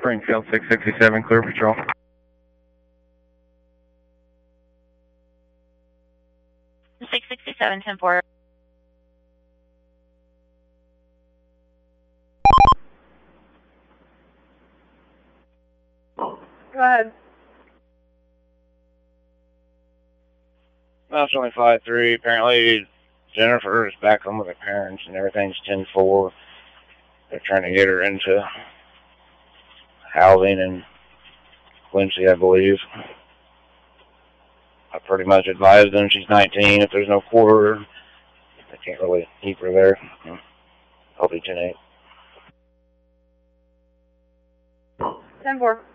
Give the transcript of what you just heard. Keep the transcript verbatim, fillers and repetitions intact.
Springfield six sixty-seven, clear patrol. six sixty-seven, ten four. Go ahead. Mouse only five three. Apparently, Jennifer is back home with her parents, and everything's ten four. They're trying to get her into housing in Quincy, I believe. I pretty much advised them she's nineteen. If there's no quarter, they can't really keep her there. I'll be ten eight. ten four.